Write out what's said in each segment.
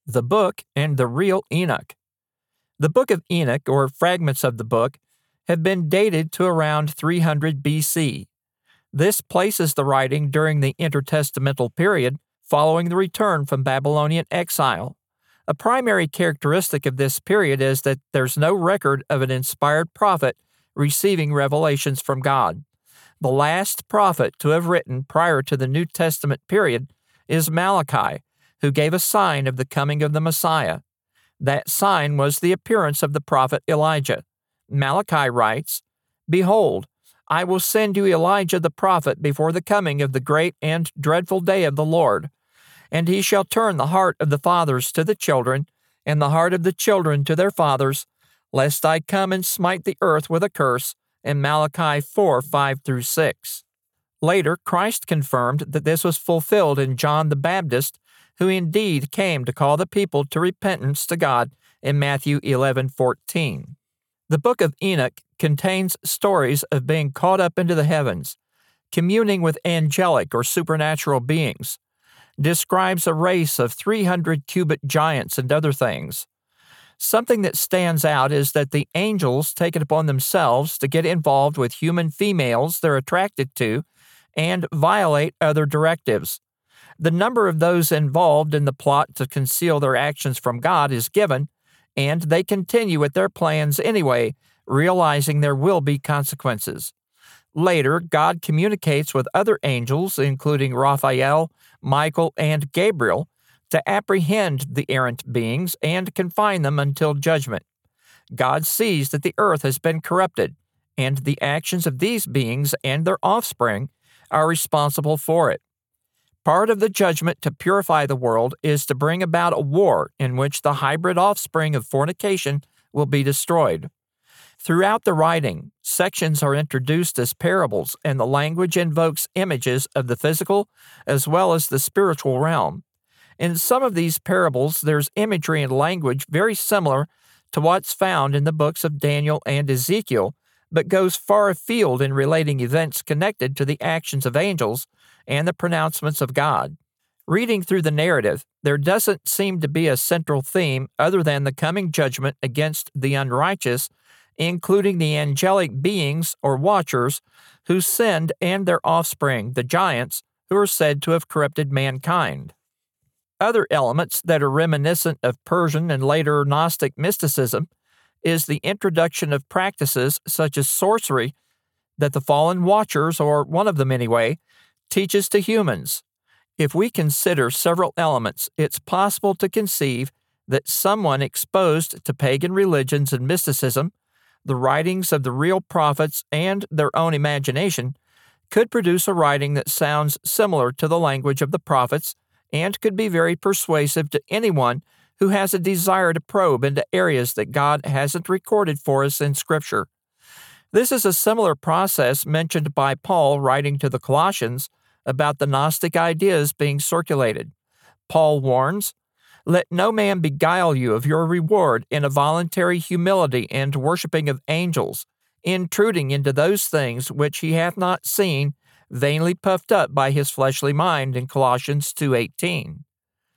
the book and the real Enoch. The Book of Enoch, or fragments of the book, have been dated to around 300 BC. This places the writing during the intertestamental period following the return from Babylonian exile. A primary characteristic of this period is that there's no record of an inspired prophet receiving revelations from God. The last prophet to have written prior to the New Testament period is Malachi, who gave a sign of the coming of the Messiah. That sign was the appearance of the prophet Elijah. Malachi writes, "Behold, I will send you Elijah the prophet before the coming of the great and dreadful day of the Lord. And he shall turn the heart of the fathers to the children, and the heart of the children to their fathers, lest I come and smite the earth with a curse," in Malachi 4:5-6. Later, Christ confirmed that this was fulfilled in John the Baptist, who indeed came to call the people to repentance to God in Matthew 11:14. The Book of Enoch contains stories of being caught up into the heavens, communing with angelic or supernatural beings, describes a race of 300-cubit giants and other things. Something that stands out is that the angels take it upon themselves to get involved with human females they're attracted to and violate other directives. The number of those involved in the plot to conceal their actions from God is given, and they continue with their plans anyway, realizing there will be consequences. Later, God communicates with other angels, including Raphael, Michael, and Gabriel, to apprehend the errant beings and confine them until judgment. God sees that the earth has been corrupted, and the actions of these beings and their offspring are responsible for it. Part of the judgment to purify the world is to bring about a war in which the hybrid offspring of fornication will be destroyed. Throughout the writing, sections are introduced as parables, and the language invokes images of the physical as well as the spiritual realm. In some of these parables, there's imagery and language very similar to what's found in the books of Daniel and Ezekiel, but goes far afield in relating events connected to the actions of angels and the pronouncements of God. Reading through the narrative, there doesn't seem to be a central theme other than the coming judgment against the unrighteous, including the angelic beings or watchers who sinned and their offspring, the giants, who are said to have corrupted mankind. Other elements that are reminiscent of Persian and later Gnostic mysticism is the introduction of practices such as sorcery that the fallen watchers, or one of them anyway, teaches to humans. If we consider several elements, it's possible to conceive that someone exposed to pagan religions and mysticism, the writings of the real prophets, and their own imagination, could produce a writing that sounds similar to the language of the prophets and could be very persuasive to anyone who has a desire to probe into areas that God hasn't recorded for us in Scripture. This is a similar process mentioned by Paul writing to the Colossians about the Gnostic ideas being circulated. Paul warns, "Let no man beguile you of your reward in a voluntary humility and worshiping of angels, intruding into those things which he hath not seen, vainly puffed up by his fleshly mind," in Colossians 2:18.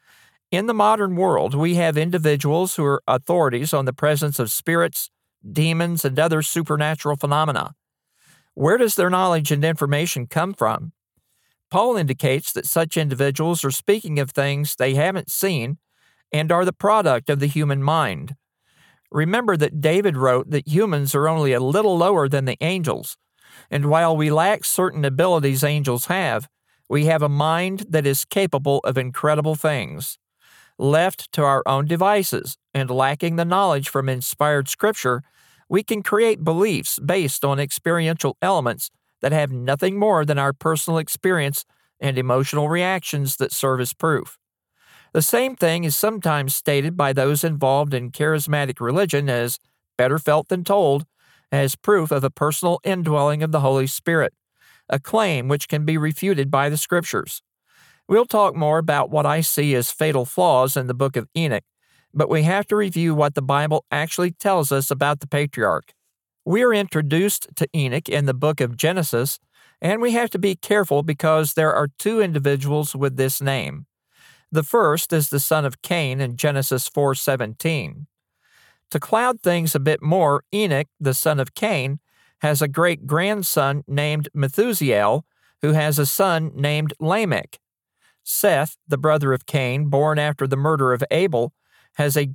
In the modern world, we have individuals who are authorities on the presence of spirits, demons, and other supernatural phenomena. Where does their knowledge and information come from? Paul indicates that such individuals are speaking of things they haven't seen and are the product of the human mind. Remember that David wrote that humans are only a little lower than the angels, and while we lack certain abilities angels have, we have a mind that is capable of incredible things. Left to our own devices and lacking the knowledge from inspired Scripture, we can create beliefs based on experiential elements that have nothing more than our personal experience and emotional reactions that serve as proof. The same thing is sometimes stated by those involved in charismatic religion as better felt than told, as proof of a personal indwelling of the Holy Spirit, a claim which can be refuted by the Scriptures. We'll talk more about what I see as fatal flaws in the Book of Enoch, but we have to review what the Bible actually tells us about the patriarch. We are introduced to Enoch in the book of Genesis, and we have to be careful because there are two individuals with this name. The first is the son of Cain in Genesis 4:17. To cloud things a bit more, Enoch, the son of Cain, has a great-grandson named Methuselah, who has a son named Lamech. Seth, the brother of Cain, born after the murder of Abel, has a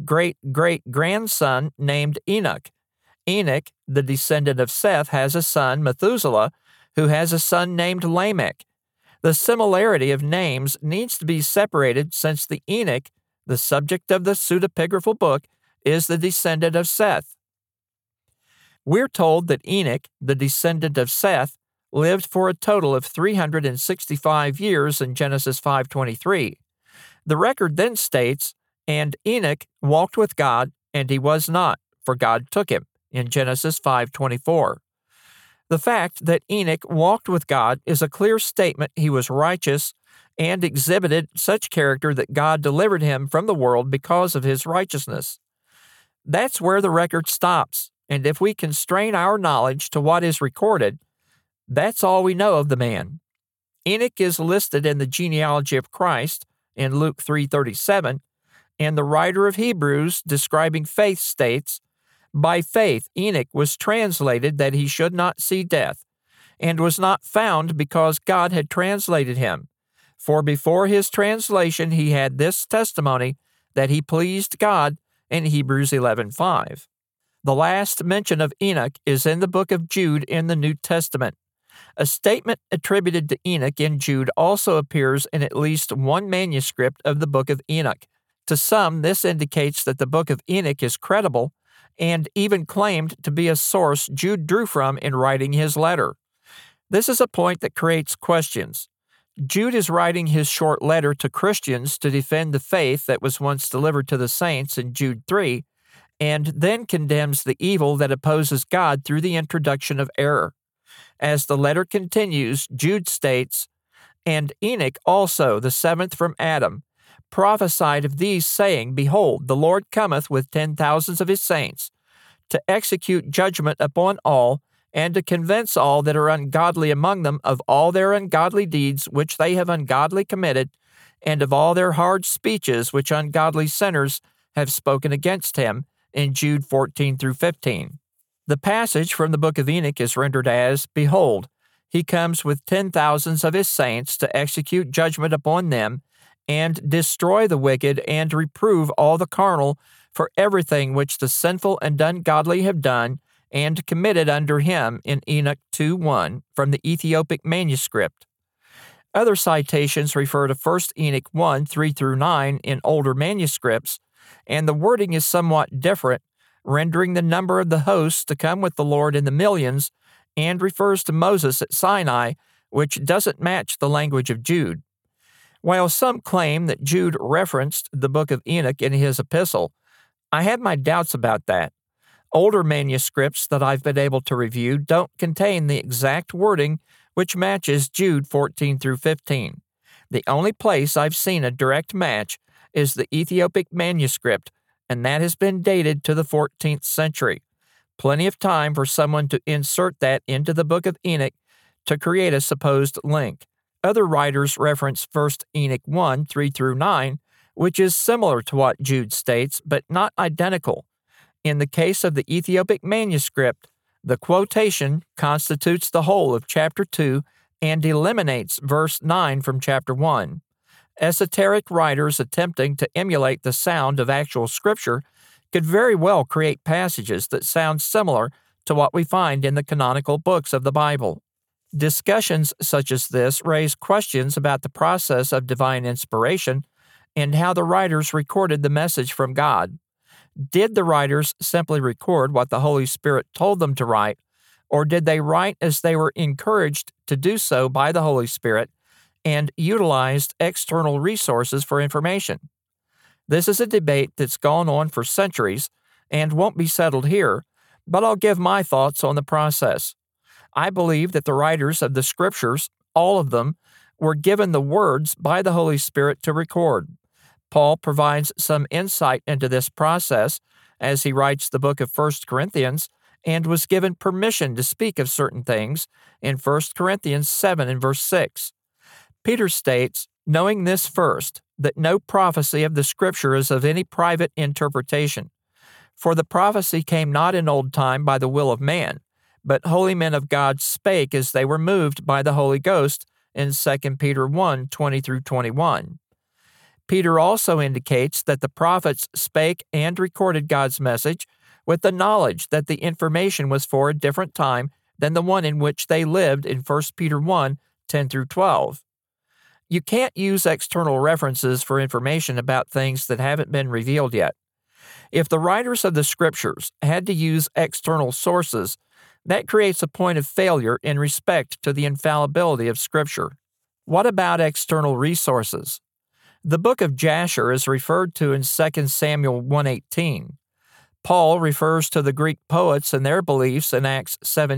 great-great-great-grandson named Enoch. Enoch, the descendant of Seth, has a son, Methuselah, who has a son named Lamech. The similarity of names needs to be separated since the Enoch, the subject of the pseudepigraphal book, is the descendant of Seth. We're told that Enoch, the descendant of Seth, lived for a total of 365 years in Genesis 5:23. The record then states, "And Enoch walked with God, and he was not, for God took him," in Genesis 5:24. The fact that Enoch walked with God is a clear statement he was righteous and exhibited such character that God delivered him from the world because of his righteousness. That's where the record stops, and if we constrain our knowledge to what is recorded, that's all we know of the man. Enoch is listed in the genealogy of Christ in Luke 3:37, and the writer of Hebrews describing faith states, "By faith Enoch was translated that he should not see death, and was not found because God had translated him. For before his translation he had this testimony that he pleased God," in Hebrews 11:5. The last mention of Enoch is in the book of Jude in the New Testament. A statement attributed to Enoch in Jude also appears in at least one manuscript of the book of Enoch. To some, this indicates that the book of Enoch is credible and even claimed to be a source Jude drew from in writing his letter. This is a point that creates questions. Jude is writing his short letter to Christians to defend the faith that was once delivered to the saints in Jude 3, and then condemns the evil that opposes God through the introduction of error. As the letter continues, Jude states, "And Enoch also, the seventh from Adam, prophesied of these, saying, Behold, the Lord cometh with 10,000s of his saints, to execute judgment upon all, and to convince all that are ungodly among them of all their ungodly deeds which they have ungodly committed, and of all their hard speeches which ungodly sinners have spoken against him," in Jude 14-15. The passage from the book of Enoch is rendered as, "Behold, he comes with 10,000s of his saints to execute judgment upon them, and destroy the wicked, and reprove all the carnal for everything which the sinful and ungodly have done and committed under him," in Enoch 2:1 from the Ethiopic manuscript. Other citations refer to 1 Enoch 1:3-9 in older manuscripts, and the wording is somewhat different, rendering the number of the hosts to come with the Lord in the millions, and refers to Moses at Sinai, which doesn't match the language of Jude. While some claim that Jude referenced the book of Enoch in his epistle, I have my doubts about that. Older manuscripts that I've been able to review don't contain the exact wording which matches Jude 14-15. The only place I've seen a direct match is the Ethiopic manuscript, and that has been dated to the 14th century. Plenty of time for someone to insert that into the book of Enoch to create a supposed link. Other writers reference 1 Enoch 1:3-9, which is similar to what Jude states, but not identical. In the case of the Ethiopic manuscript, the quotation constitutes the whole of chapter 2 and eliminates verse 9 from chapter 1. Esoteric writers attempting to emulate the sound of actual scripture could very well create passages that sound similar to what we find in the canonical books of the Bible. Discussions such as this raise questions about the process of divine inspiration and how the writers recorded the message from God. Did the writers simply record what the Holy Spirit told them to write, or did they write as they were encouraged to do so by the Holy Spirit and utilized external resources for information? This is a debate that's gone on for centuries and won't be settled here, but I'll give my thoughts on the process. I believe that the writers of the Scriptures, all of them, were given the words by the Holy Spirit to record. Paul provides some insight into this process as he writes the book of 1 Corinthians and was given permission to speak of certain things in 1 Corinthians 7 and verse 6. Peter states, "Knowing this first, that no prophecy of the Scripture is of any private interpretation. For the prophecy came not in old time by the will of man, but holy men of God spake as they were moved by the Holy Ghost in 2 Peter 1, 20-21. Peter also indicates that the prophets spake and recorded God's message with the knowledge that the information was for a different time than the one in which they lived in 1 Peter 1, 10-12. You can't use external references for information about things that haven't been revealed yet. If the writers of the Scriptures had to use external sources, that creates a point of failure in respect to the infallibility of Scripture. What about external resources? The book of Jasher is referred to in 2 Samuel 1:18. Paul refers to the Greek poets and their beliefs in Acts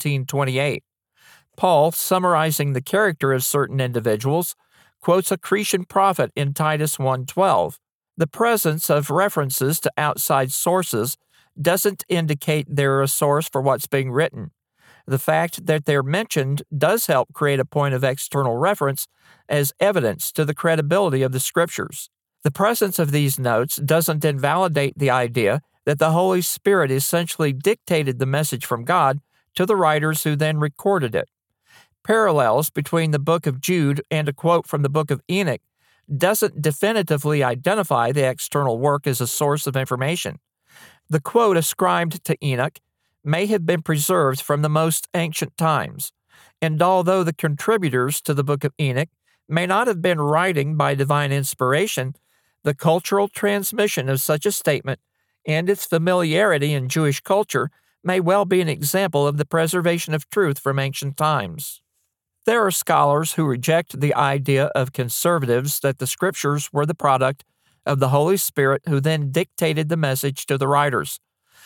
17:28. Paul, summarizing the character of certain individuals, quotes a Cretan prophet in Titus 1:12. The presence of references to outside sources doesn't indicate they're a source for what's being written. The fact that they're mentioned does help create a point of external reference as evidence to the credibility of the Scriptures. The presence of these notes doesn't invalidate the idea that the Holy Spirit essentially dictated the message from God to the writers who then recorded it. Parallels between the book of Jude and a quote from the book of Enoch doesn't definitively identify the external work as a source of information. The quote ascribed to Enoch may have been preserved from the most ancient times, and although the contributors to the book of Enoch may not have been writing by divine inspiration, the cultural transmission of such a statement and its familiarity in Jewish culture may well be an example of the preservation of truth from ancient times. There are scholars who reject the idea of conservatives that the Scriptures were the product of the Holy Spirit who then dictated the message to the writers.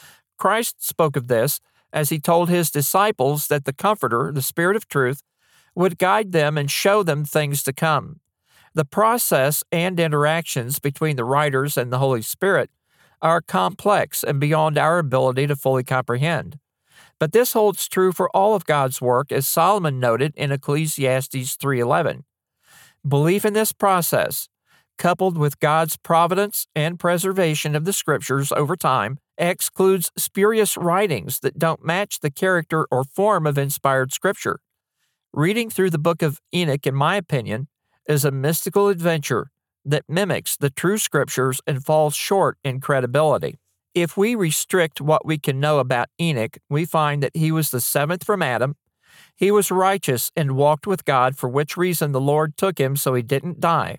Christ spoke of this as he told his disciples that the Comforter, the Spirit of Truth, would guide them and show them things to come. The process and interactions between the writers and the Holy Spirit are complex and beyond our ability to fully comprehend. But this holds true for all of God's work, as Solomon noted in Ecclesiastes 3:11. Belief in this process, coupled with God's providence and preservation of the Scriptures over time, excludes spurious writings that don't match the character or form of inspired Scripture. Reading through the book of Enoch, in my opinion, is a mystical adventure that mimics the true Scriptures and falls short in credibility. If we restrict what we can know about Enoch, we find that he was the seventh from Adam. He was righteous and walked with God, for which reason the Lord took him so he didn't die.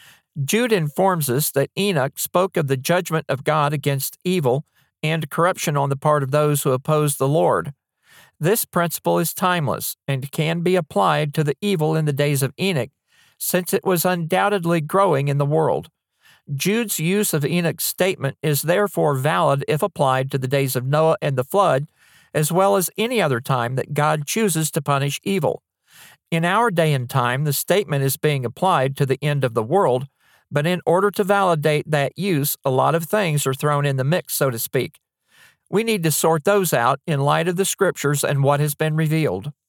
Jude informs us that Enoch spoke of the judgment of God against evil and corruption on the part of those who oppose the Lord. This principle is timeless and can be applied to the evil in the days of Enoch, since it was undoubtedly growing in the world. Jude's use of Enoch's statement is therefore valid if applied to the days of Noah and the flood, as well as any other time that God chooses to punish evil. In our day and time, the statement is being applied to the end of the world, but in order to validate that use, a lot of things are thrown in the mix, so to speak. We need to sort those out in light of the Scriptures and what has been revealed.